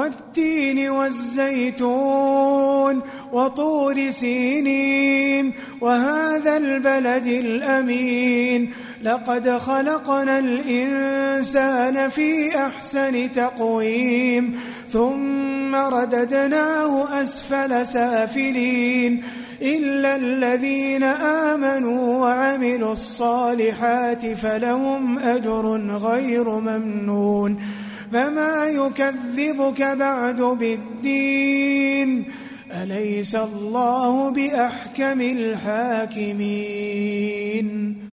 والتين والزيتون وطور سينين وهذا البلد الأمين لقد خلقنا الإنسان في أحسن تقويم ثم رددناه أسفل سافلين إلا الذين آمنوا وعملوا الصالحات فلهم أجر غير ممنون فما يكذبك بعد بالدين أليس الله بأحكم الحاكمين